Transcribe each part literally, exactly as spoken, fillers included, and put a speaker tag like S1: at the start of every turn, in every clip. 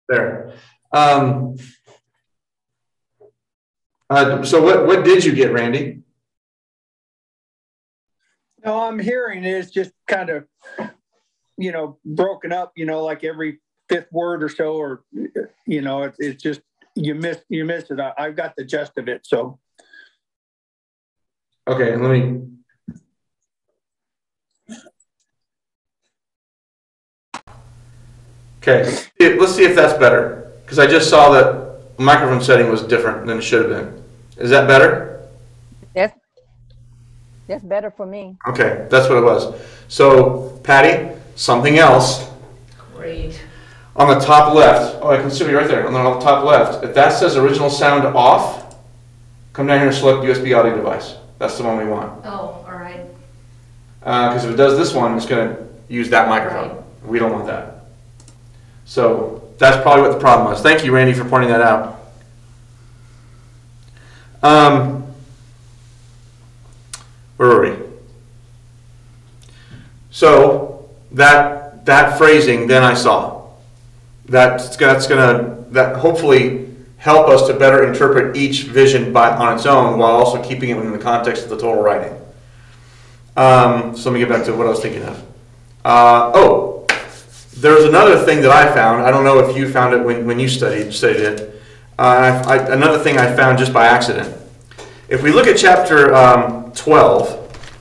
S1: There. Um, uh, so what, what did you get, Randy?
S2: No, I'm hearing it's just kind of, you know, broken up, you know, like every fifth word or so, or, you know, it's, it's just, you miss, you miss it. I, I've got the gist of it. So.
S1: Okay. Let me, okay. Let's see if that's better. Cause I just saw that microphone setting was different than it should have been. Is that better?
S3: That's, that's better for me.
S1: Okay. That's what it was. So Patty, something else.
S4: Great.
S1: On the top left, oh, I can see you right there. On the top left, if that says original sound off, come down here and select U S B audio device. That's the one we want.
S4: Oh, all right.
S1: Because uh, if it does this one, it's going to use that microphone.
S4: Right.
S1: We don't want that. So that's probably what the problem was. Thank you, Randy, for pointing that out. Um, where were we? So that that phrasing, then I saw. That's, that's going to that hopefully help us to better interpret each vision by, on its own while also keeping it within the context of the total writing. Um, so let me get back to what I was thinking of. Uh, oh, there's another thing that I found. I don't know if you found it when, when you studied, studied it. Uh, I, I, another thing I found just by accident. If we look at chapter um, twelve,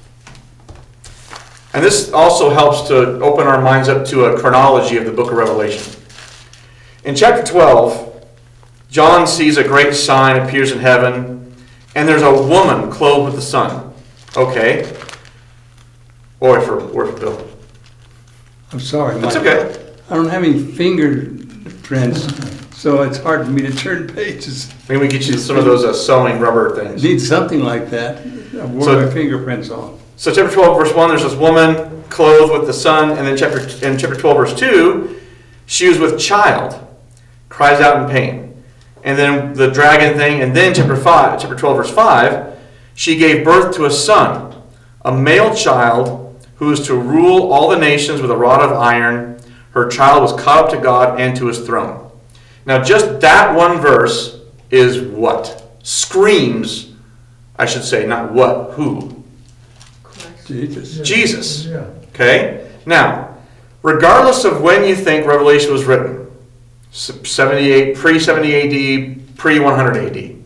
S1: and this also helps to open our minds up to a chronology of the book of Revelation. In chapter twelve, John sees a great sign appears in heaven, and there's a woman clothed with the sun. Okay. Or for, or for Bill.
S5: I'm sorry.
S1: That's
S5: Mike.
S1: okay.
S5: I don't have any fingerprints, so it's hard for me to turn pages.
S1: Maybe we get you some of those uh, sewing rubber things.
S5: Need something like that. I wore
S1: So-
S5: my fingerprints on.
S1: So chapter twelve, verse one, there's this woman clothed with the sun, and then chapter in chapter twelve, verse two, she was with child, cries out in pain. And then the dragon thing, and then chapter five, chapter twelve, verse five, she gave birth to a son, a male child who is to rule all the nations with a rod of iron. Her child was caught up to God and to his throne. Now just that one verse is what? Screams, I should say, not what, who?
S5: Jesus.
S1: Jesus.
S6: Yeah.
S1: Okay? Now, regardless of when you think Revelation was written, seventy-eight, pre seventy A D, pre one hundred A D,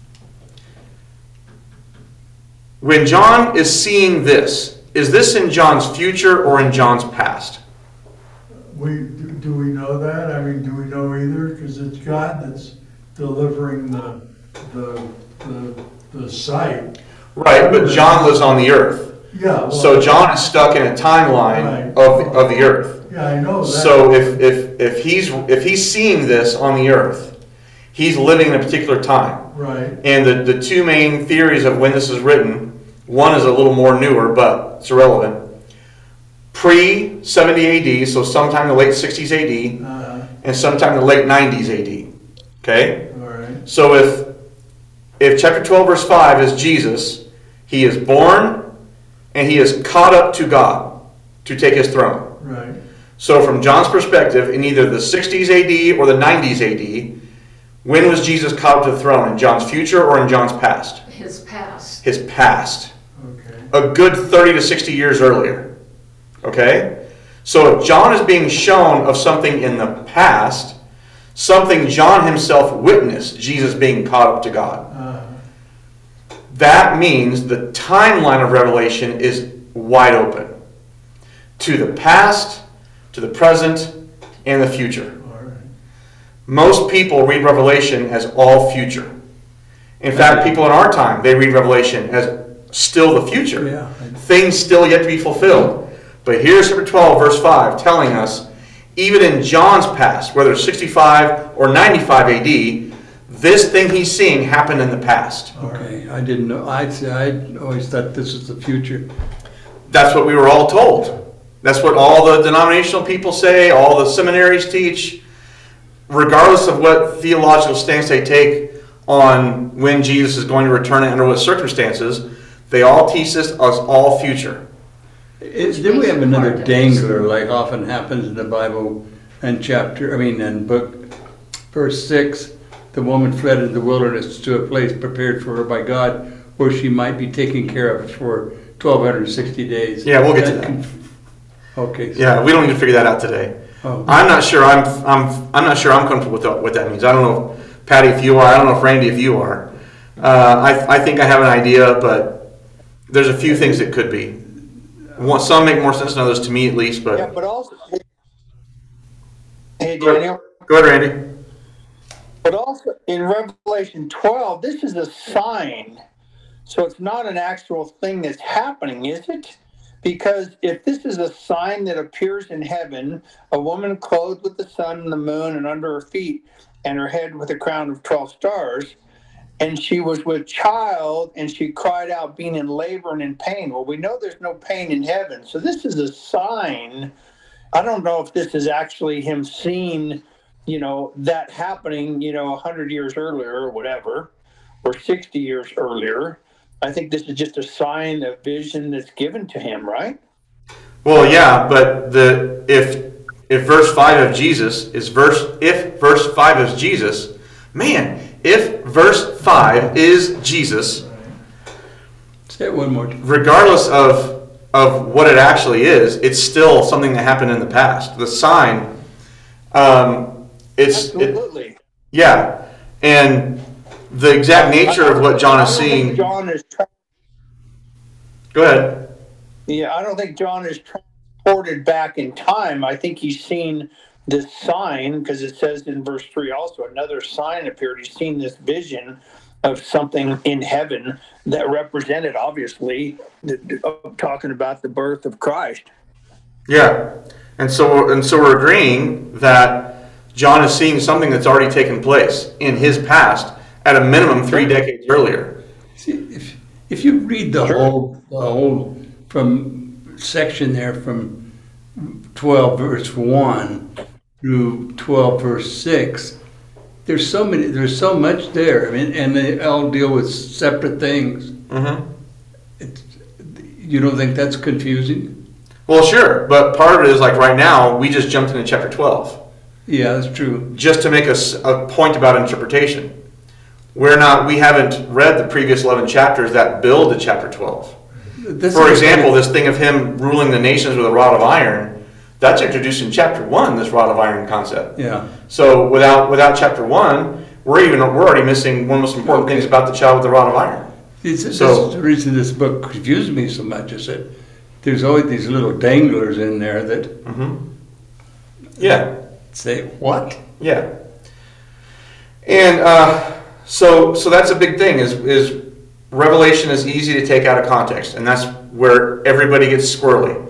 S1: when John is seeing this, is this in John's future or in John's past?
S6: We, do do we know that? I mean, do we know either? Because it's God that's delivering the, the, the, the sight.
S1: Right, but John lives on the earth.
S6: Yeah. well,
S1: So John is stuck in a timeline
S6: Right.
S1: of, of the earth.
S6: Yeah, I know that.
S1: So if, if, if he's if he's seeing this on the earth, he's living in a particular time.
S6: Right.
S1: And the, the two main theories of when this is written, one is a little more newer, but it's irrelevant. Pre seventy A D, so sometime in the late sixties A D,
S6: Uh,
S1: and sometime in the late nineties A D. Okay?
S6: all right.
S1: So if if chapter twelve, verse five is Jesus, he is born and he is caught up to God to take his throne.
S6: Right.
S1: So from John's perspective, in either the sixties A D or the nineties A D, when was Jesus caught up to the throne? In John's future or in John's past?
S4: His past.
S1: His past.
S6: Okay.
S1: A good thirty to sixty years earlier. Okay? So if John is being shown of something in the past, something John himself witnessed, Jesus being caught up to God,
S6: Uh,
S1: that means the timeline of Revelation is wide open. To the past, to the present, and the future.
S6: all right.
S1: Most people read Revelation as all future. In fact, people in our time, they read Revelation as still the future.
S5: Yeah.
S1: Things still yet to be fulfilled. But here's chapter twelve, verse five, telling us, even in John's past, whether it's sixty-five or ninety-five A D, this thing he's seeing happened in the past.
S5: Okay, I didn't know. I I always thought this was the future.
S1: That's what we were all told. That's what all the denominational people say, all the seminaries teach. Regardless of what theological stance they take on when Jesus is going to return and under what circumstances, they all teach this as all future.
S5: Is, then we have another dangler, like often happens in the Bible and chapter, I mean, and book verse six, the woman fled into the wilderness to a place prepared for her by God, where she might be taken care of for twelve sixty days.
S1: Yeah, we'll get to that.
S5: conf- Okay. so-
S1: Yeah, we don't need to figure that out today.
S5: Oh.
S1: I'm not sure. I'm I'm I'm not sure I'm comfortable with what that means. I don't know, Patty, if you are. I don't know if Randy, if you are. Uh, I I think I have an idea, but there's a few things it could be. One, some make more sense than others to me, at least.
S2: Yeah,
S1: But
S2: but also, hey Daniel,
S1: go ahead, Randy.
S2: but also in Revelation twelve, this is a sign. So it's not an actual thing that's happening, is it? Because if this is a sign that appears in heaven, a woman clothed with the sun and the moon and under her feet and her head with a crown of twelve stars, and she was with child and she cried out being in labor and in pain. Well, we know there's no pain in heaven. So this is a sign. I don't know if this is actually him seeing, you know, that happening, you know, a hundred years earlier or whatever, or sixty years earlier. I think this is just a sign, a vision that's given to him, right?
S1: Well, yeah, but the if if verse five of Jesus is verse if verse five is Jesus, man, if verse five is Jesus,
S5: Say it one more time.
S1: regardless of of what it actually is, it's still something that happened in the past. The sign, um, it's it,
S2: Absolutely.
S1: yeah, and the exact nature of what John is
S2: I don't think
S1: seeing.
S2: John is tra-
S1: Go ahead.
S2: yeah, I don't think John is transported back in time. I think he's seen this sign, because it says in verse three also, another sign appeared. He's seen this vision of something in heaven that represented, obviously, the, of talking about the birth of Christ.
S1: Yeah, and so and so we're agreeing that John is seeing something that's already taken place in his past, at a minimum three decades earlier.
S5: See, if, if you read the
S2: Sure.
S5: whole, the whole from section there from twelve verse one through twelve verse six, there's so many, there's so much there. I mean, and they all deal with separate things.
S1: Mm-hmm.
S5: It's, you don't think that's confusing?
S1: Well, sure, but part of it is like right now we just jumped into chapter twelve
S5: Yeah, that's true.
S1: just to make a, s- a point about interpretation. We're not. We haven't read the previous eleven chapters that build to chapter twelve.
S5: This
S1: For
S5: is-
S1: example, this thing of him ruling the nations with a rod of iron, that's introduced in chapter one. This rod of iron concept.
S5: Yeah.
S1: So without without chapter one, we're even we're already missing one of the most important
S5: Okay.
S1: things about the child with the rod of iron.
S5: This, this
S1: So-
S5: is the reason this book confused me so much, is that there's always these little danglers in there that
S1: Mm-hmm. Yeah,
S5: say, what?
S1: yeah. And uh, so so that's a big thing. Is is Revelation is easy to take out of context, and that's where everybody gets squirrely.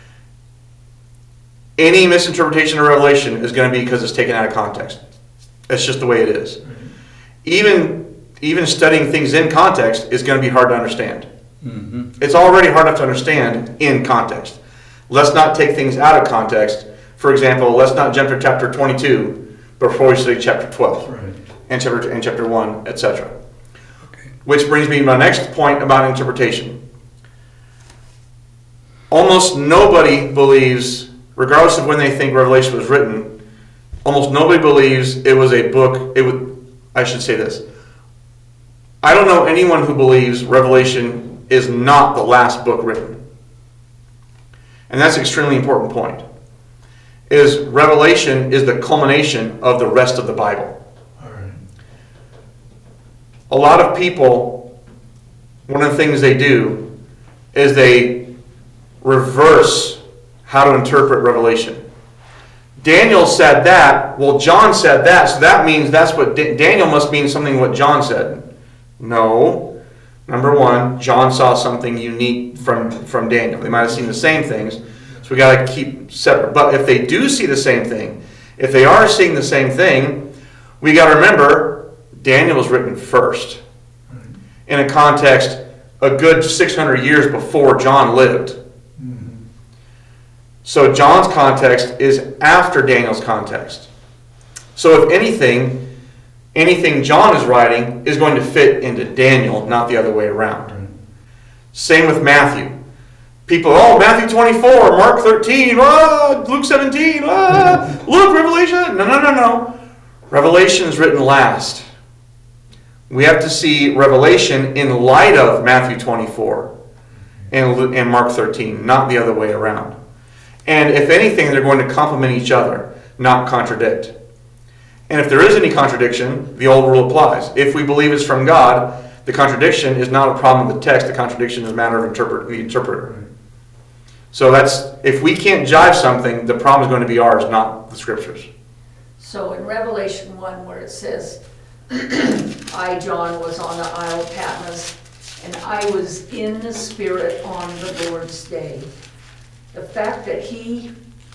S1: Any misinterpretation of Revelation is going to be because it's taken out of context. It's just the way it is. Even even studying things in context is going to be hard to understand.
S5: Mm-hmm.
S1: It's already hard enough to understand in context. Let's not take things out of context. For example, let's not jump to chapter twenty-two before we study chapter twelve
S6: Right.
S1: and chapter and chapter one, et cetera.
S5: Okay.
S1: Which brings me to my next point about interpretation. Almost nobody believes, regardless of when they think Revelation was written, almost nobody believes it was a book. It would. I should say this. I don't know anyone who believes Revelation is not the last book written. And that's an extremely important point. Is Revelation is the culmination of the rest of the Bible.
S6: All right.
S1: A lot of people, one of the things they do is they reverse how to interpret Revelation. Daniel said that, well, John said that, so that means that's what Da- Daniel must mean something what John said. No. Number one, John saw something unique from, from Daniel. They might have seen the same things, so we got to keep separate. But if they do see the same thing, if they are seeing the same thing, we got to remember Daniel was written first in a context a good six hundred years before John lived. So John's context is after Daniel's context. So if anything, anything John is writing is going to fit into Daniel, not the other way around. Same with Matthew. People, oh, Matthew twenty-four, Mark thirteen, ah, Luke seventeen, ah, Luke, Revelation. No, no, no, no. Revelation is written last. We have to see Revelation in light of Matthew twenty-four and, and Mark thirteen, not the other way around. And if anything, they're going to complement each other, not contradict. And if there is any contradiction, the old rule applies. If we believe it's from God, the contradiction is not a problem with the text. The contradiction is a matter of interpret, the interpreter. So that's, if we can't jive something, the problem is going to be ours, not the scriptures.
S4: So in Revelation one, where it says, I, John, was on the Isle of Patmos, and I was in the Spirit on the Lord's day. The fact that he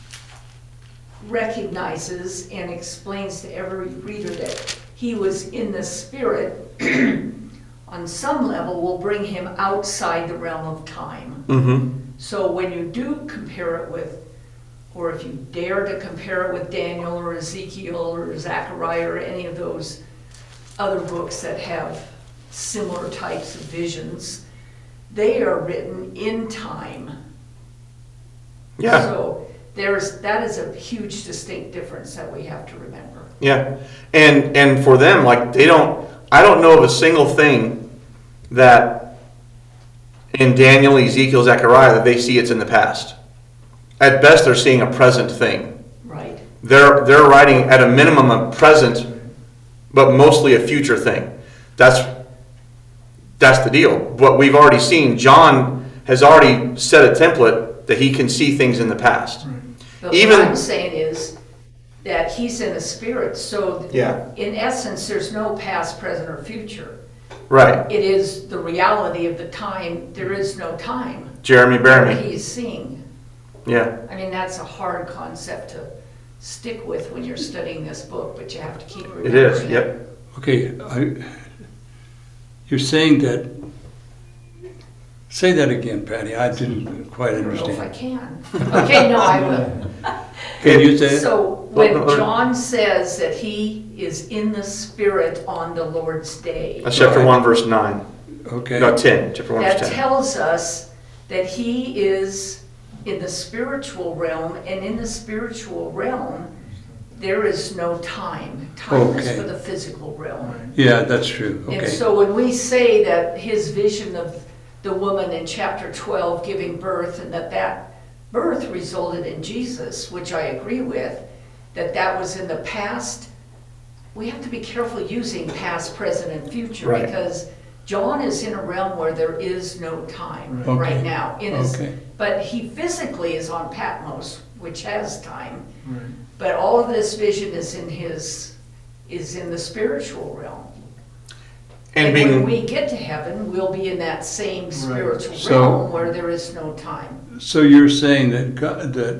S4: recognizes and explains to every reader that he was in the Spirit, on some level, will bring him outside the realm of time.
S1: Mm-hmm.
S4: So when you do compare it with, or if you dare to compare it with Daniel or Ezekiel or Zechariah or any of those other books that have similar types of visions, they are written in time.
S1: Yeah.
S4: So there's, that is a huge distinct difference that we have to remember.
S1: Yeah. And and for them, like, they don't, I don't know of a single thing that in Daniel, Ezekiel, Zechariah, that they see it's in the past. At best, they're seeing a present thing.
S4: Right.
S1: They're they're writing at a minimum a present, but mostly a future thing. That's that's the deal. What we've already seen, John has already set a template that he can see things in the past.
S4: But
S1: Even-
S4: what I'm saying is that he's in the Spirit, so
S1: Yeah.
S4: in essence, there's no past, present, or future.
S1: Right.
S4: It is the reality of the time. There is no time.
S1: Jeremy
S4: Where
S1: Bearimy.
S4: he's seeing.
S1: Yeah.
S4: I mean, that's a hard concept to stick with when you're studying this book, but you have to keep remembering.
S1: It is. Yep.
S5: Okay, I, you're saying that, say that again, Patty, I didn't quite
S4: I don't know if I
S5: understand.
S4: can. Okay, no, I will.
S5: Can you say it?
S4: So when
S1: Well, no,
S4: John says that he is in the Spirit on the Lord's day,
S1: That's chapter one, verse nine.
S5: Okay,
S1: No, ten. Chapter one, verse
S4: that
S1: ten.
S4: tells us that he is in the spiritual realm, and in the spiritual realm, there is no time. Time is
S5: Okay.
S4: for the physical realm.
S5: yeah, that's true,
S4: And
S5: okay.
S4: so when we say that his vision of the woman in chapter twelve giving birth, and that that birth resulted in Jesus, which I agree with, that that was in the past, we have to be careful using past, present, and future,
S1: Right.
S4: because John is in a realm where there is no time
S5: Okay.
S4: right now. In his,
S5: Okay.
S4: But he physically is on Patmos, which has time.
S6: Right.
S4: But all of this vision is in his, is in the spiritual realm.
S1: And
S4: And when
S1: being
S4: we get to heaven, we'll be in that same spiritual
S5: So-
S4: realm where there is no time.
S5: So you're saying that God, that,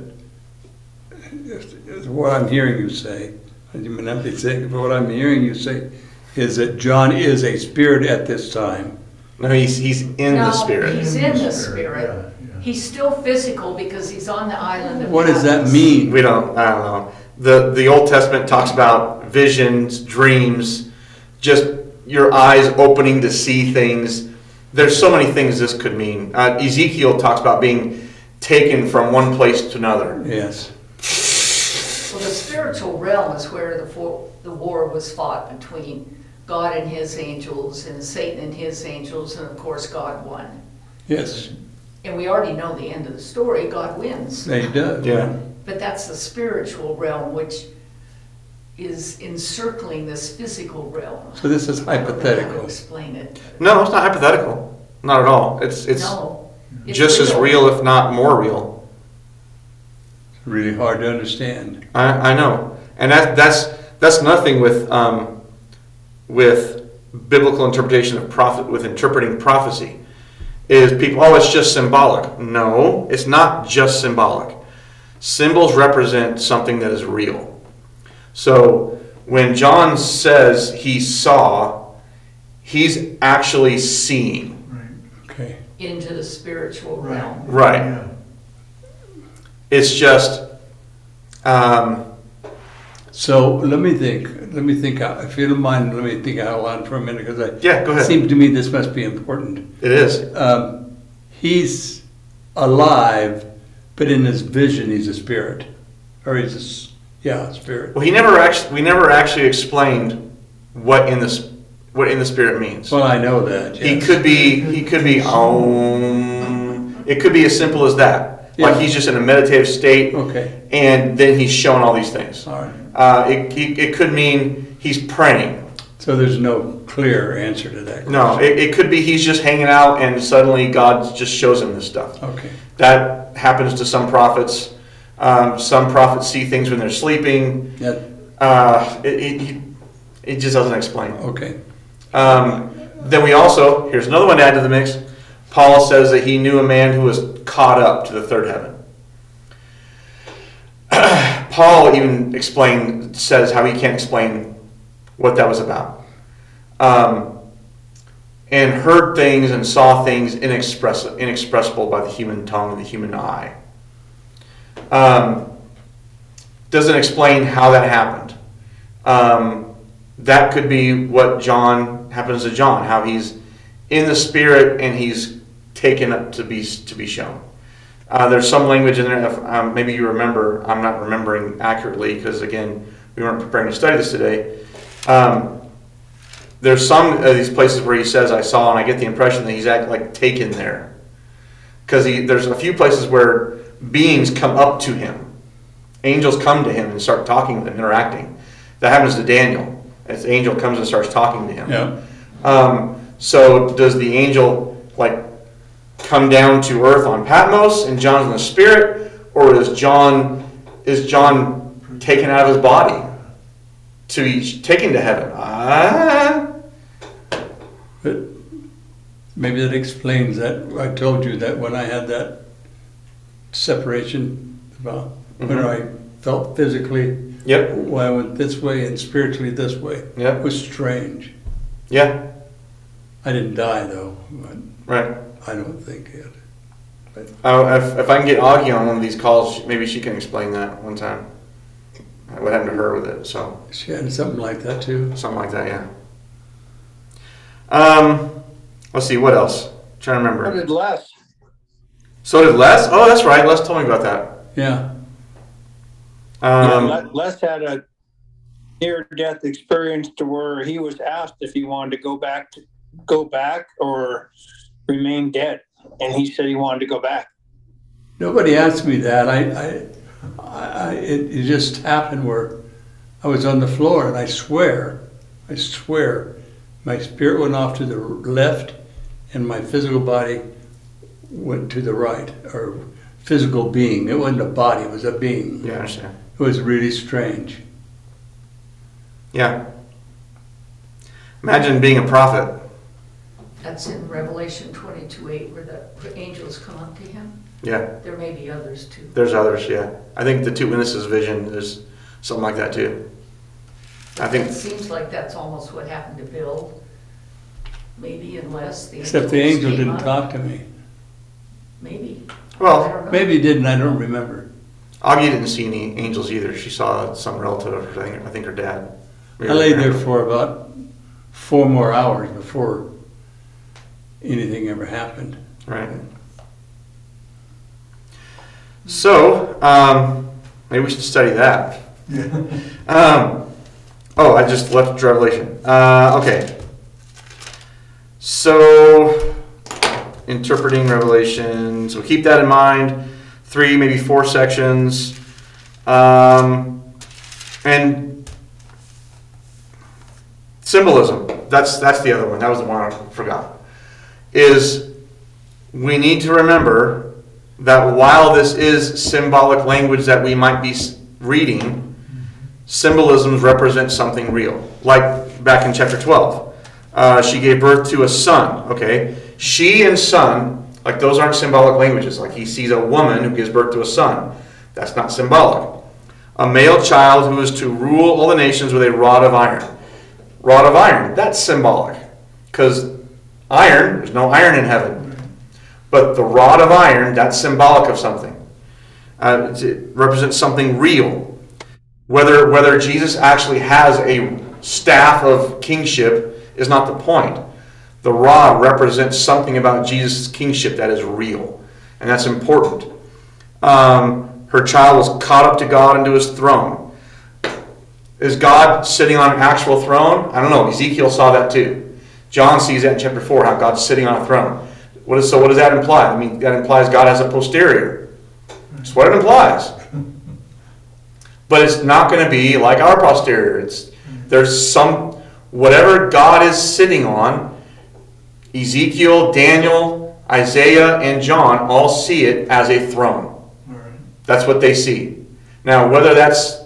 S5: what I'm hearing you say, I may not be saying, but what I'm hearing you say is that John is a spirit at this time.
S1: no, he's he's in the
S4: No,
S1: spirit.
S4: He's in the spirit.
S6: Yeah, yeah.
S4: He's still physical because he's on the island of
S5: What does that
S4: Patmos.
S5: mean?
S1: We don't. I don't know. the The Old Testament talks about visions, dreams, just your eyes opening to see things. There's so many things this could mean. Uh, Ezekiel talks about being taken from one place to another.
S5: Yes.
S4: Well, the spiritual realm is where the, for, the war was fought between God and his angels and Satan and his angels, and of course God won.
S5: Yes,
S4: And we already know the end of the story, God wins.
S5: he does.
S1: Yeah.
S4: But that's the spiritual realm, which is encircling this physical realm.
S5: So this is
S4: I don't know how to
S5: hypothetical.
S4: explain it.
S1: No, it's not hypothetical. Not at all. It's it's
S4: No. it's
S1: just as real, if not more real.
S5: Really hard to understand.
S1: I, I know, and that that's that's nothing with um, with biblical interpretation of prophet with interpreting prophecy. Is people, oh, it's just symbolic. No, it's not just symbolic. Symbols represent something that is real. So when John says he saw, he's actually seeing.
S6: Right.
S5: Okay.
S4: Into the spiritual
S6: Right.
S4: realm.
S1: Right.
S6: Yeah.
S1: It's just, um,
S5: So let me think, let me think, out- if you don't mind, let me think out loud for a minute, because I.
S1: Yeah, go ahead.
S5: It seems to me this must be important.
S1: it is.
S5: Um, he's alive, but in his vision, he's a spirit, or he's a, s- Yeah, spirit.
S1: Well, he never actually, we never actually explained what in this, what in the spirit means.
S5: Well, I know that,
S1: He
S5: yes.
S1: could be, he could be, um, it could be as simple as that. Like
S5: Yeah.
S1: he's just in a meditative state,
S5: Okay,
S1: and then he's showing all these things.
S5: all right.
S1: Uh, it, it, it could mean he's praying.
S5: So there's no clear answer to that question?
S1: No, it, it could be he's just hanging out and suddenly God just shows him this stuff.
S5: Okay,
S1: That happens to some prophets. Um, some prophets see things when they're sleeping.
S5: yeah,
S1: Uh, it, it, it just doesn't explain.
S5: okay.
S1: Um, then we also, here's another one to add to the mix. Paul says that he knew a man who was caught up to the third heaven. Paul even explained, says how he can't explain what that was about. Um, and heard things and saw things inexpress, inexpressible by the human tongue and the human eye. Um, doesn't explain how that happened. Um, that could be what John happens to John, how he's in the spirit and he's taken up to be to be shown. Uh, there's some language in there. If, um, maybe you remember. I'm not remembering accurately because again, we weren't preparing to study this today. Um, there's some of these places where he says, "I saw," and I get the impression that he's act like taken there, because he there's a few places where beings come up to him, angels come to him and start talking with him, interacting. That happens to Daniel. As the angel comes and starts talking to him.
S5: Yeah.
S1: Um, so does the angel like come down to earth on Patmos and John's in the spirit, or is John is John taken out of his body to be taken to heaven? Ah.
S5: But maybe that explains that. I told you that when I had that separation, about when
S1: Mhm.
S5: I felt physically,
S1: Yep.
S5: when I went this way and spiritually this way,
S1: Yep.
S5: it was strange.
S1: Yeah.
S5: I didn't die though, but
S1: Right.
S5: I don't think it.
S1: Uh, if, if I can get Augie on one of these calls, maybe she can explain that one time. What happened to her with it? So
S5: She had something like that too.
S1: something like that, yeah. Um, let's see what else. trying to
S2: What
S1: remember.
S2: did Les?
S1: So did Les? Oh, that's right. Les told me about that.
S5: Yeah.
S2: Yeah,
S1: Um,
S2: Les- Les had a near-death experience to where he was asked if he wanted to go back to go back or remain dead, and he said he wanted to go back.
S5: Nobody asked me that. I, I, I it, it just happened where I was on the floor, and I swear, I swear, my spirit went off to the left, and my physical body went to the right, or physical being. It wasn't a body; it was a being.
S1: yeah, I understand.
S5: It was really strange.
S1: Yeah. Imagine being a prophet.
S4: That's in Revelation twenty-two eight, where the angels come up to him.
S1: Yeah.
S4: There may be others too.
S1: There's others, yeah. I think the two witnesses vision is something like that too. I think,
S4: It seems like that's almost what happened to Bill, maybe unless the
S5: Except the
S4: angels
S5: angel
S4: came
S5: didn't
S4: up.
S5: talk to me.
S4: Maybe. I
S1: well,
S4: don't know.
S5: Maybe he didn't. I don't remember.
S1: Augie didn't see any angels either. She saw some relative of her, I think, I think her dad.
S5: I lay there for about four more hours before anything ever happened.
S1: Right. So, um, maybe we should study that.
S6: Yeah.
S1: Um, oh, I just left Revelation. Uh, okay. So, interpreting Revelation. So keep that in mind. Three, maybe four sections. Um, and symbolism. That's that's the other one. That was the one I forgot. Is we need to remember that while this is symbolic language that we might be reading, symbolisms represent something real. Like back in chapter twelve, uh, she gave birth to a son. Okay, she and son, like those aren't symbolic languages. Like he sees a woman who gives birth to a son. That's not symbolic. A male child who is to rule all the nations with a rod of iron. Rod of iron, that's symbolic. Because iron, there's no iron in heaven. But the rod of iron, that's symbolic of something. Uh, it represents something real. Whether, whether Jesus actually has a staff of kingship is not the point. The rod represents something about Jesus' kingship that is real. And that's important. Um, her child was caught up to God and to his throne. Is God sitting on an actual throne? I don't know. Ezekiel saw that too. John sees that in chapter four, how God's sitting on a throne. What is, so what does that imply? I mean, that implies God has a posterior. That's what it implies. But it's not going to be like our posterior. It's, there's some, whatever God is sitting on, Ezekiel, Daniel, Isaiah, and John all see it as a throne.
S6: All right.
S1: That's what they see. Now, whether that's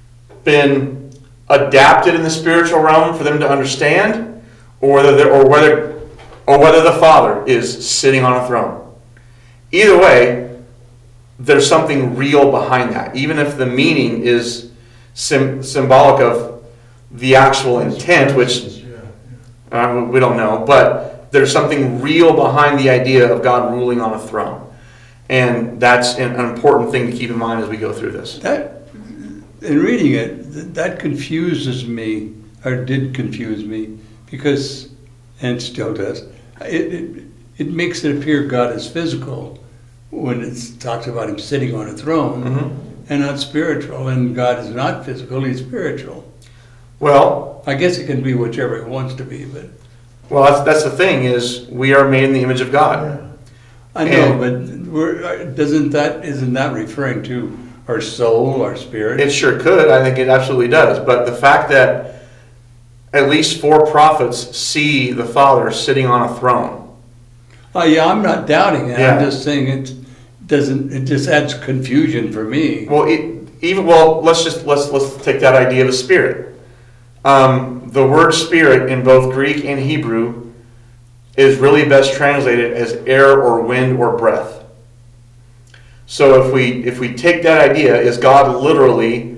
S1: been adapted in the spiritual realm for them to understand, or whether they're- or whether or whether the Father is sitting on a throne. Either way, there's something real behind that, even if the meaning is sim- symbolic of the actual intent, which
S6: Yeah, yeah.
S1: uh, we don't know, but there's something real behind the idea of God ruling on a throne. And that's an an important thing to keep in mind as we go through this.
S5: That, in reading it, th- that confuses me, or did confuse me, because, and still does, it, it, it makes it appear God is physical when it talks about him sitting on a throne,
S1: Mhm.
S5: and not spiritual, and God is not physical, he's spiritual.
S1: Well,
S5: I guess it can be whichever it wants to be, but,
S1: well, that's that's the thing is we are made in the image of God.
S6: Yeah.
S5: I know, but we're, doesn't that, isn't that referring to our soul, our spirit?
S1: It sure could. I think it absolutely does. But the fact that at least four prophets see the Father sitting on a throne.
S5: Oh, yeah, I'm not doubting it,
S1: Yeah.
S5: I'm just saying it doesn't, it just adds confusion for me.
S1: Well, it, even well, let's just let's let's take that idea of a spirit. Um, the word spirit in both Greek and Hebrew is really best translated as air or wind or breath. So if we if we take that idea, is God literally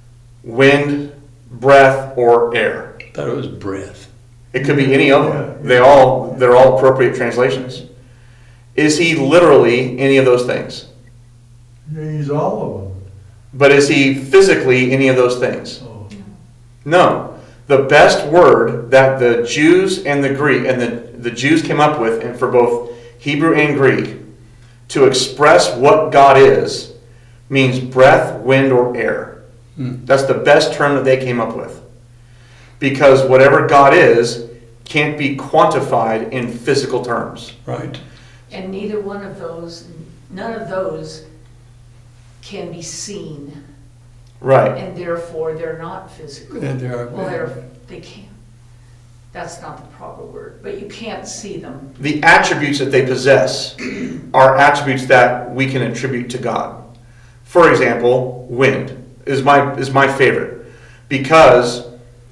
S1: wind, breath, or air?
S5: I thought it was breath.
S1: It could be any of them. They all they're all appropriate translations. Is he literally any of those things?
S6: Yeah, he's all of them.
S1: But is he physically any of those things?
S6: Oh.
S1: No. The best word that the Jews and the Greek and the, the Jews came up with, and for both Hebrew and Greek, to express what God is, means breath, wind, or air.
S5: Hmm.
S1: That's the best term that they came up with. Because whatever God is can't be quantified in physical terms.
S5: Right.
S4: And neither one of those, none of those can be seen,
S1: Right.
S4: and therefore they're not physical.
S5: And there are-
S4: Well, they're, they can't, that's not the proper word, but you can't see them.
S1: The attributes that they possess are attributes that we can attribute to God. For example, wind is my is my favorite, because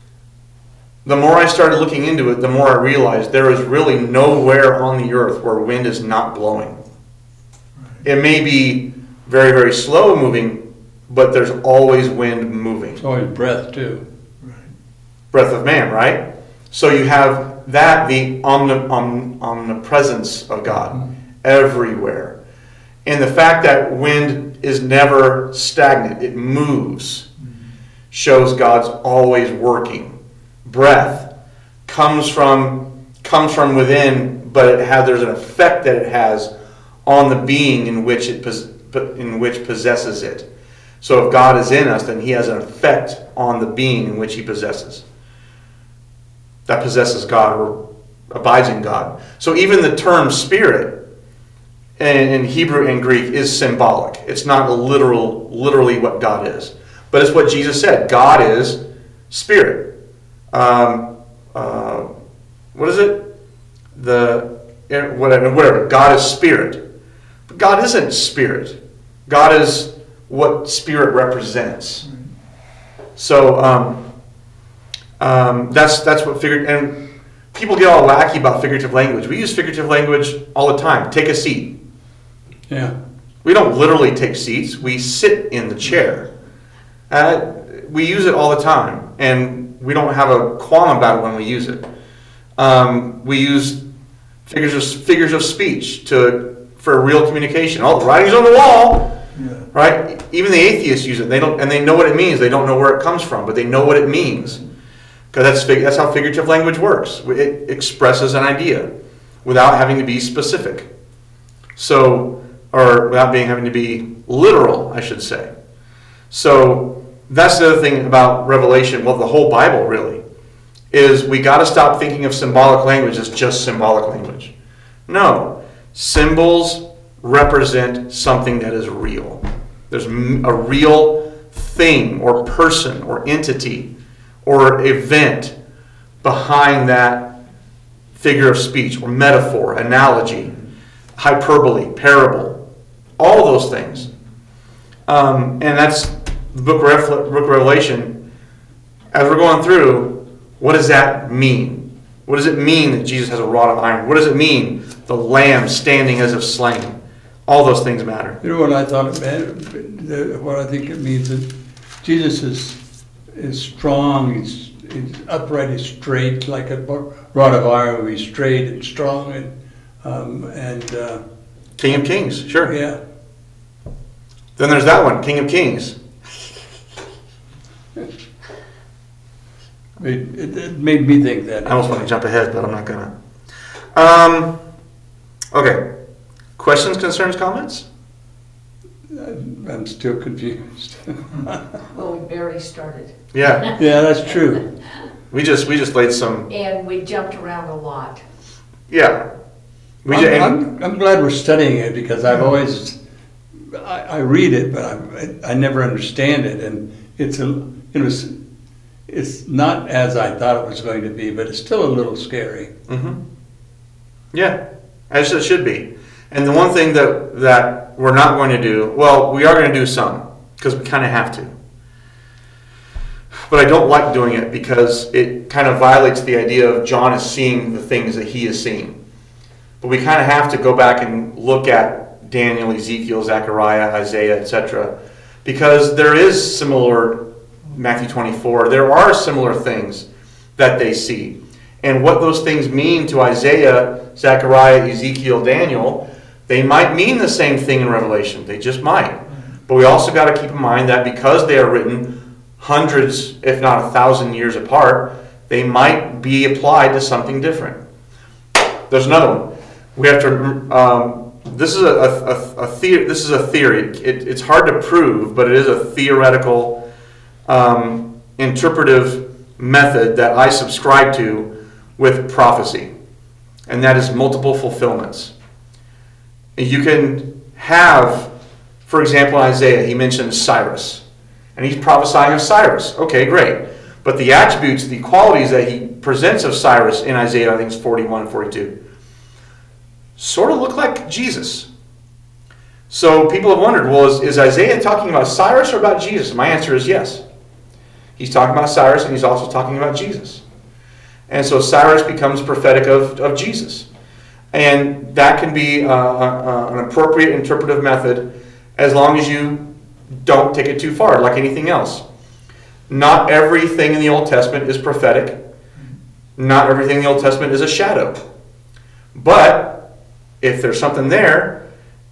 S1: the more I started looking into it, the more I realized there is really nowhere on the earth where wind is not blowing. It may be very, very slow moving, but there's always wind moving.
S5: It's always breath too.
S6: Right.
S1: Breath of man, right? So you have that, the omni- om- omnipresence of God everywhere. And the fact that wind is never stagnant, it moves, shows God's always working. Breath comes from comes from within, but it has there's an effect that it has on the being in which it pos- in which possesses it. So if God is in us, then he has an effect on the being in which he possesses. That possesses God or abides in God. So even the term spirit in, in Hebrew and Greek is symbolic. It's not literal, literally what God is. But it's what Jesus said. God is spirit. Um, uh, what is it? The whatever, whatever. God is spirit. But God isn't spirit. God is what spirit represents. So um, um, that's that's what figured. And people get all wacky about figurative language. We use figurative language all the time. Take a seat.
S5: Yeah.
S1: We don't literally take seats. We sit in the chair. Uh, we use it all the time, and we don't have a qualm about it when we use it. Um, we use figures of figures of speech to for real communication. All the writing's on the wall,
S6: Yeah.
S1: right? Even the atheists use it. They don't, and they know what it means. They don't know where it comes from, but they know what it means because that's fig- that's how figurative language works. It expresses an idea without having to be specific. So, or without being having to be literal, I should say. So, that's the other thing about Revelation, well, the whole Bible really, is we got to stop thinking of symbolic language as just symbolic language. No, symbols represent something that is real. There's a real thing or person or entity or event behind that figure of speech or metaphor, analogy, hyperbole, parable, all those things. Um, and that's the book of Revelation. As we're going through, what does that mean? What does it mean that Jesus has a rod of iron? What does it mean the lamb standing as if slain? All those things matter.
S5: You know what I thought it meant? What I think it means that Jesus is is strong. He's, he's upright. He's straight, like a rod of iron. He's straight and strong, and um, and uh,
S1: King of Kings, sure.
S5: yeah.
S1: Then there's that one, King of Kings.
S5: It, it, it made me think that.
S1: I almost want to jump ahead, but I'm not gonna. Um, okay. Questions, concerns, comments?
S5: I'm still confused.
S4: Well, we barely started.
S1: Yeah,
S5: Yeah, that's true.
S1: we just we just laid some.
S4: And we jumped around a lot.
S1: Yeah, we
S5: I'm,
S1: just, and,
S5: I'm, I'm glad we're studying it because I've always, I, I read it, but I, I never understand it, and it's a, it was, it's not as I thought it was going to be, but it's still a little scary.
S1: mm-hmm. Yeah, as it should be. And the one thing that that we're not going to do, well, we are going to do some because we kind of have to. But I don't like doing it because it kind of violates the idea of John is seeing the things that he is seeing. But we kind of have to go back and look at Daniel, Ezekiel, Zechariah, Isaiah, et cetera, because there is similar, Matthew twenty-four, there are similar things that they see. And what those things mean to Isaiah, Zechariah, Ezekiel, Daniel, they might mean the same thing in Revelation. They just might. But we also got to keep in mind that because they are written hundreds, if not a thousand years apart, they might be applied to something different. There's another one. We have to. Um, this is a, a, a theory. This is a theory. It, it's hard to prove, but it is a theoretical, um, interpretive method that I subscribe to with prophecy, and that is multiple fulfillments. You can have, for example, Isaiah, he mentions Cyrus, and he's prophesying of Cyrus. Okay, great. But the attributes, the qualities that he presents of Cyrus in Isaiah, I think it's forty-one and forty-two, sort of look like Jesus. So people have wondered, well, is, is Isaiah talking about Cyrus or about Jesus? And my answer is yes. He's talking about Cyrus, and he's also talking about Jesus. And so Cyrus becomes prophetic of, of Jesus. And that can be uh, uh, an appropriate interpretive method as long as you don't take it too far, like anything else. Not everything in the Old Testament is prophetic. Not everything in the Old Testament is a shadow. But if there's something there,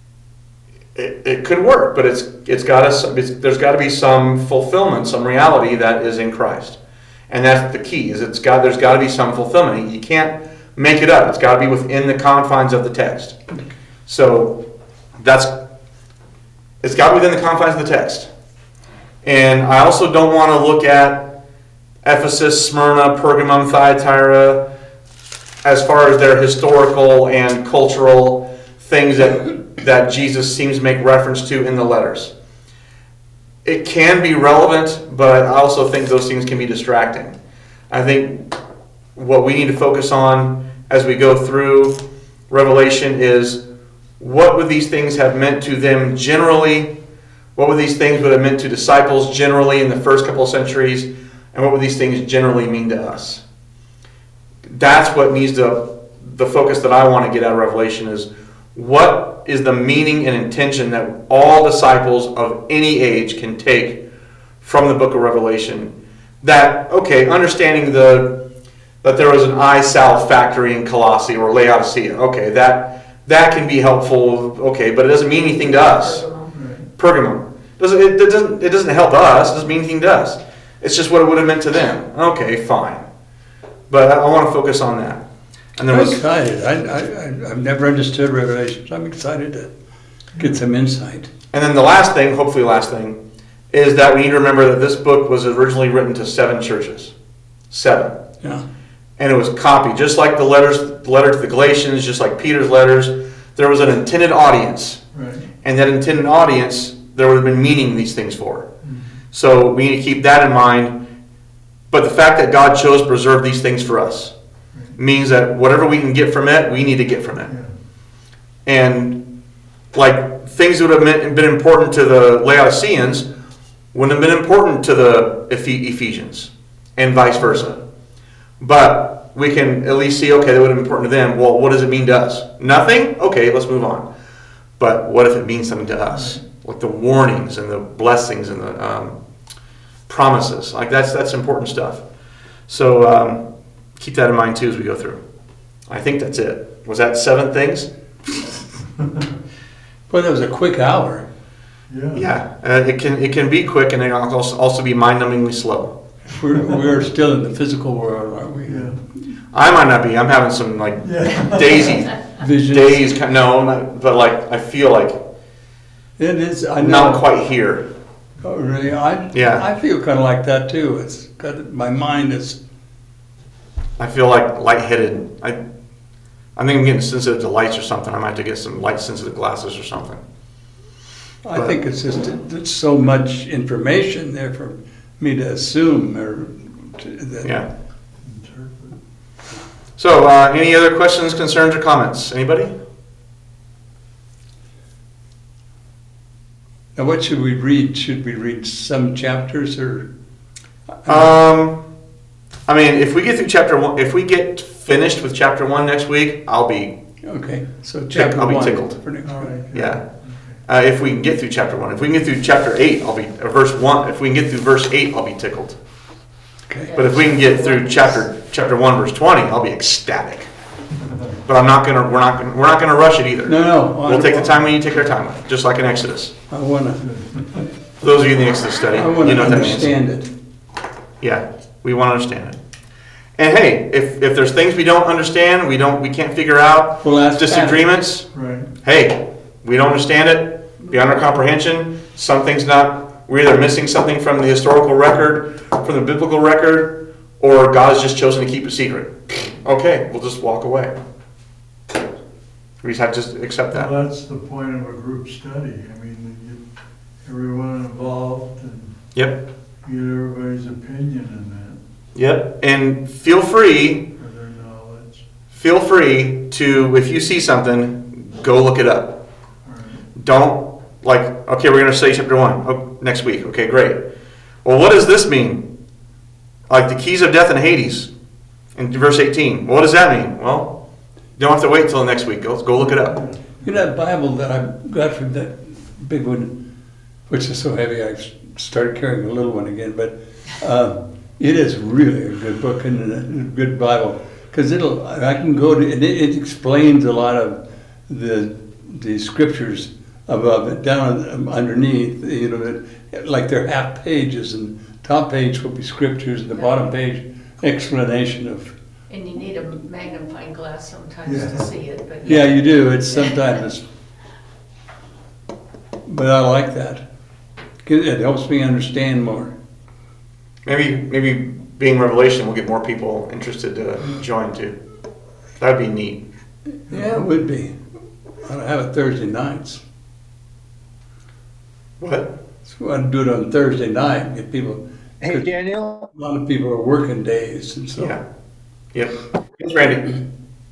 S1: it, it could work. But it's it's got to it's, there's got to be some fulfillment, some reality that is in Christ, and that's the key. Is it's got there's got to be some fulfillment. You can't make it up. It's got to be within the confines of the text. So that's it's got to be within the confines of the text. And I also don't want to look at Ephesus, Smyrna, Pergamum, Thyatira as far as their historical and cultural things that that Jesus seems to make reference to in the letters. It can be relevant, but I also think those things can be distracting. I think what we need to focus on as we go through Revelation is what would these things have meant to them generally, what would these things would have meant to disciples generally in the first couple of centuries, and what would these things generally mean to us. That's what needs to, the focus that I want to get out of Revelation is what is the meaning and intention that all disciples of any age can take from the book of Revelation. That, okay, understanding the that there was an eye salve factory in Colossae or Laodicea. Okay, that that can be helpful. Okay, but it doesn't mean anything to us. Pergamum. Doesn't it, it doesn't it doesn't help us. It doesn't mean anything to us. It's just what it would have meant to them. Okay, fine. But I, I want to focus on that. And there
S5: I'm
S1: was
S5: excited. I, I, I've never understood Revelation, so I'm excited to get some insight.
S1: and then the last thing, hopefully last thing, is that we need to remember that this book was originally written to seven churches. Seven.
S5: Yeah.
S1: And it was copied, just like the letters, the letter to the Galatians, just like Peter's letters. There was an intended audience.
S6: Right.
S1: And that intended audience, there would have been meaning these things for. Mm-hmm. So we need to keep that in mind. But the fact that God chose to preserve these things for us right. means that whatever we can get from it, we need to get from it. Yeah. And like things that would have meant, been important to the Laodiceans wouldn't have been important to the Ephesians, and vice versa. But we can at least see, okay, that would have been important to them. Well, what does it mean to us? Nothing? Okay, let's move on. But what if it means something to us? Like the warnings and the blessings and the um, promises. Like that's that's important stuff. So um, keep that in mind too as we go through. I think that's it. Was that seven things?
S5: Well, that was a quick hour.
S6: Yeah.
S1: Yeah, uh, it can it can be quick and it can also also be mind-numbingly slow.
S5: We're, we're still in the physical world, aren't we?
S6: Yeah.
S1: I might not be. I'm having some like
S6: Yeah.
S1: daisy
S5: Visions.
S1: days. No, not, but like I feel like
S5: It is. I
S1: I'm
S5: know.
S1: not quite here.
S5: Oh, really? I,
S1: Yeah.
S5: I feel kind of like that too. It's got, my mind is,
S1: I feel like lightheaded. I I think I'm getting sensitive to lights or something. I might have to get some light-sensitive glasses or something.
S5: I
S1: But-
S5: think it's just, there's so much information there for me to assume or to, that.
S1: Yeah. So, uh, any other questions, concerns, or comments? Anybody?
S5: Now, what should we read? Should we read some chapters or?
S1: Um, I mean, if we get through chapter one, if we get finished with chapter one next week, I'll be
S5: Okay, so chapter
S1: I'll be
S5: one
S1: tickled.
S5: for next
S6: All
S5: week.
S6: right.
S1: yeah. Uh, if we can get through chapter one, if we can get through chapter eight, I'll be or verse one. If we can get through verse eight, I'll be tickled.
S5: Okay.
S1: But if we can get through chapter chapter one, verse twenty, I'll be ecstatic. But I'm not gonna. We're not gonna. We're not gonna rush it either.
S5: No, no.
S1: We'll take the time we need to take our time with, just like in Exodus.
S5: I wanna,
S1: For those of you in the Exodus study,
S5: I wanna
S1: you know what that means.
S5: understand it.
S1: Yeah, we want to understand it. And hey, if, if there's things we don't understand, we don't, we can't figure out,
S5: We'll ask
S1: disagreements,
S6: Right.
S1: hey, we don't understand it, beyond our comprehension, something's not, we're either missing something from the historical record, from the biblical record, or God has just chosen to keep it secret. Okay, we'll just walk away. We just have to just accept that.
S6: Well, that's the point of a group study. I mean, you get everyone involved and
S1: Yep,
S6: get everybody's opinion in that,
S1: yep. And feel free,
S6: or their knowledge.
S1: feel free to, if you see something, go look it up.
S6: All right.
S1: Don't, like, okay, we're going to study chapter one oh, next week. Okay, great. Well, what does this mean? Like the keys of death and Hades in verse eighteen. What does that mean? Well, you don't have to wait till next week. Go, go look it up.
S5: You know that Bible that I got from that big one, which is so heavy, I've started carrying a little one again, but um, it is really a good book and a good Bible because it'll, I can go to, and it, it explains a lot of the the scriptures above it, down underneath, you know, that, like they're half pages, and top page will be scriptures, and the bottom page explanation of.
S4: And you need a magnifying glass sometimes
S6: Yeah.
S4: to see it, but.
S5: Yeah, you do. It's sometimes, it's, but I like that. It helps me understand more.
S1: Maybe, maybe being Revelation will get more people interested to join too. That'd be neat.
S5: Yeah, it would be. I have it Thursday nights.
S1: What?
S5: So I'd do it on Thursday night. Get people.
S2: Hey, Daniel,
S5: A lot of people are working days, and so.
S1: Yeah. Yep. Yes, Randy.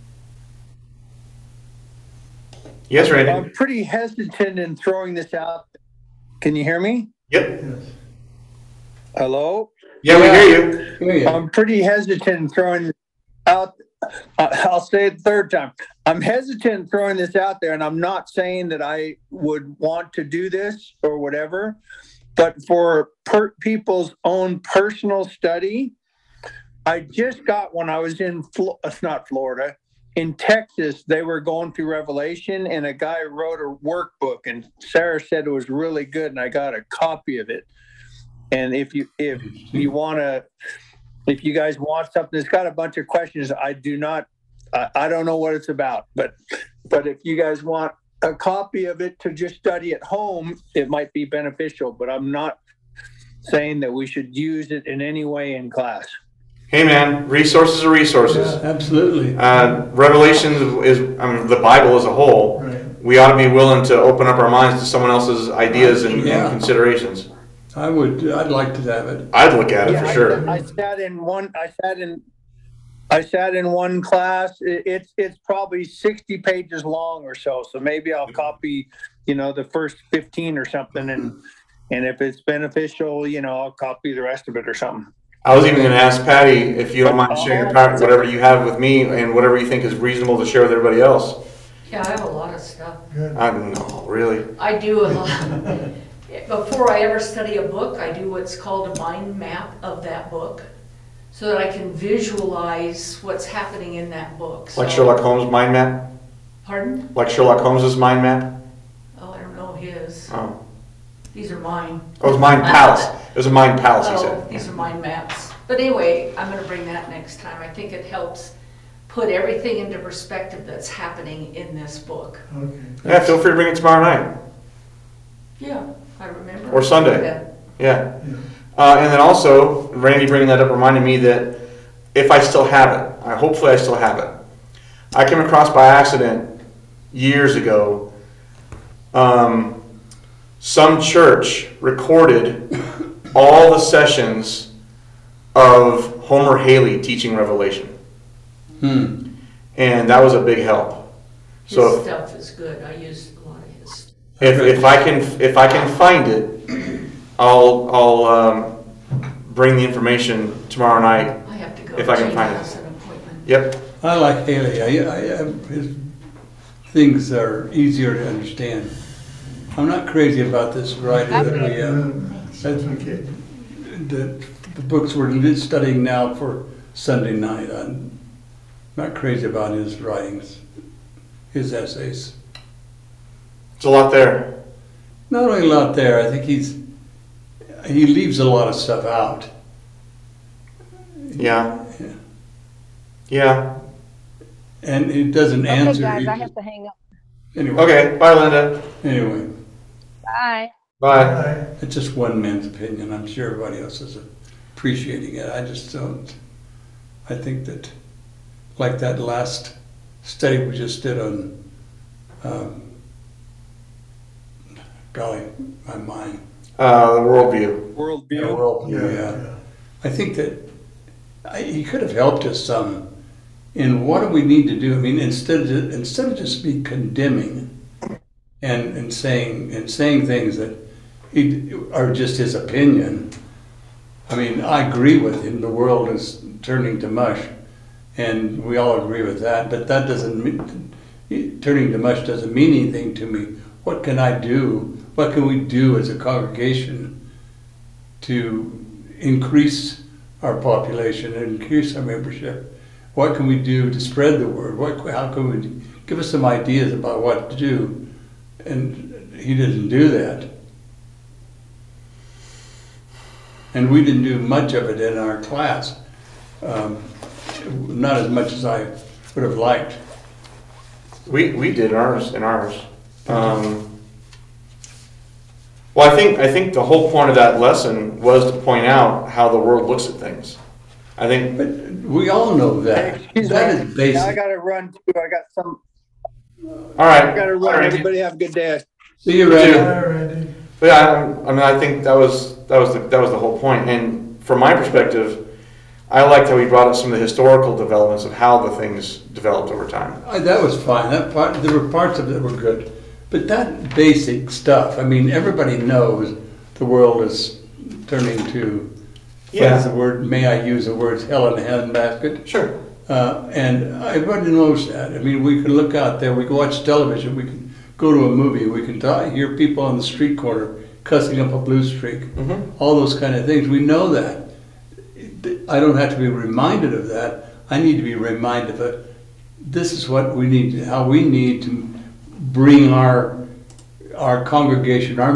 S1: Yes, Randy.
S2: I'm pretty hesitant in throwing this out. Can you hear me?
S1: Yep.
S6: Yes.
S2: Hello?
S1: Yeah, we hear you.
S5: Hear ya.
S2: I'm pretty hesitant in throwing this out. I- I'll say it the third time. I'm hesitant in throwing this out there, and I'm not saying that I would want to do this or whatever, but for per- people's own personal study, I just got when I was in, Flo- it's not Florida, in Texas, they were going through Revelation, and a guy wrote a workbook, and Sarah said it was really good, and I got a copy of it. And if you if you want to, if you guys want something, it's got a bunch of questions. I do not, I, I don't know what it's about, but but if you guys want a copy of it to just study at home, it might be beneficial. But I'm not saying that we should use it in any way in class.
S1: Hey man, resources are resources.
S5: Absolutely.
S1: Uh, Revelation is, I mean, the Bible as a whole.
S6: Right.
S1: We ought to be willing to open up our minds to someone else's ideas and,
S5: Yeah.
S1: and considerations.
S5: I would, I'd like to have it.
S1: I'd look at it
S2: Yeah,
S1: for
S2: I-
S1: sure.
S2: I sat in one, I sat in, I sat in one class. It- It's, it's probably sixty pages long or so. So maybe I'll copy, you know, the first fifteen or something. And, and if it's beneficial, you know, I'll copy the rest of it or something.
S1: I was even going to ask Patty if you don't mind sharing your part, whatever you have with me and whatever you think is reasonable to share with everybody else.
S4: Yeah, I have a lot of stuff.
S6: Good.
S1: I don't know, really.
S4: I do a lot. Before I ever study a book, I do what's called a mind map of that book so that I can visualize what's happening in that book.
S1: Like
S4: So-
S1: Sherlock Holmes' mind map?
S4: Pardon?
S1: Like Sherlock Holmes's mind map?
S4: Oh, I don't know his.
S1: Oh.
S4: These are mine.
S1: Oh, it was Mind Palace. It was a Mind Palace, he
S4: Oh,
S1: said.
S4: these are mind maps. But anyway, I'm gonna bring that next time. I think it helps put everything into perspective that's happening in this book.
S6: Okay.
S1: Yeah, feel free to bring it tomorrow night.
S4: Yeah, I remember.
S1: Or Sunday.
S4: Yeah.
S1: Yeah.
S6: Yeah.
S1: Uh, and then also, Randy bringing that up reminded me that if I still have it, I hopefully I still have it. I came across by accident years ago, um, some church recorded all the sessions of Homer Haley teaching Revelation.
S5: Hmm.
S1: And that was a big help.
S4: His
S1: So
S4: stuff is good. I used a lot of his.
S1: if, if I can if I can find it, I'll I'll um, bring the information tomorrow night.
S4: I have to go.
S1: If I can
S4: Jane
S1: find it.
S4: has an appointment.
S1: Yep.
S5: I like Haley. I, I, I, his things are easier to understand. I'm not crazy about this writer that we have.
S6: That's okay.
S5: The, the books we're studying now for Sunday night. I'm not crazy about his writings, his essays.
S1: It's a lot there.
S5: Not only a lot there, I think he's, he leaves a lot of stuff out.
S1: Yeah.
S5: Yeah.
S1: Yeah.
S5: And it doesn't
S3: Okay,
S5: answer.
S3: guys,
S5: He
S3: I
S5: just-
S3: have to hang up.
S5: Anyway,
S1: Okay. Bye, Linda.
S5: anyway,
S3: Bye.
S1: Bye.
S6: Bye.
S5: it's just one man's opinion. I'm sure everybody else is appreciating it. I just don't. I think that, like that last study we just did on, um, golly, my mind.
S1: Uh, the worldview.
S2: Worldview.
S5: Worldview, yeah. I think that I, he could have helped us some in what do we need to do. I mean, instead of instead of just be condemning and and saying and saying things that he, are just his opinion. I mean, I agree with him. The world is turning to mush, and we all agree with that. But that doesn't mean turning to mush doesn't mean anything to me. What can I do? What can we do as a congregation to increase our population and increase our membership? What can we do to spread the word? What, how can we give us some ideas about what to do? And he didn't do that. And we didn't do much of it in our class. Um, not as much as I would have liked.
S1: We we did ours in ours. Um, well, I think I think the whole point of that lesson was to point out how the world looks at things. I think.
S5: But we all know that.
S2: Excuse
S5: That
S2: me.
S5: is
S2: Now I
S5: basic.
S2: gotta run too. I got some,
S1: All right.
S2: I gotta
S1: All
S2: run.
S1: right.
S2: Everybody have a good day.
S5: See you,
S1: Yeah.
S5: Randy.
S6: Bye, Randy.
S1: But yeah, I, I mean, I think that was that was the, that was the whole point. And from my perspective, I liked how he brought up some of the historical developments of how the things developed over time.
S5: Uh, That was fine. That part, there were parts of it that were good. But that basic stuff, I mean, everybody knows the world is turning to, what
S1: Yeah.
S5: is the word, may I use the words, hell in a handbasket?
S1: Sure.
S5: Uh, and everybody knows that. I mean, we can look out there, we can watch television, we can go to a movie, we can talk, hear people on the street corner cussing up a blue streak,
S1: Mhm.
S5: all those kind of things. We know that. I don't have to be reminded of that. I need to be reminded of it. This is what we need, to, how we need to bring our our congregation, our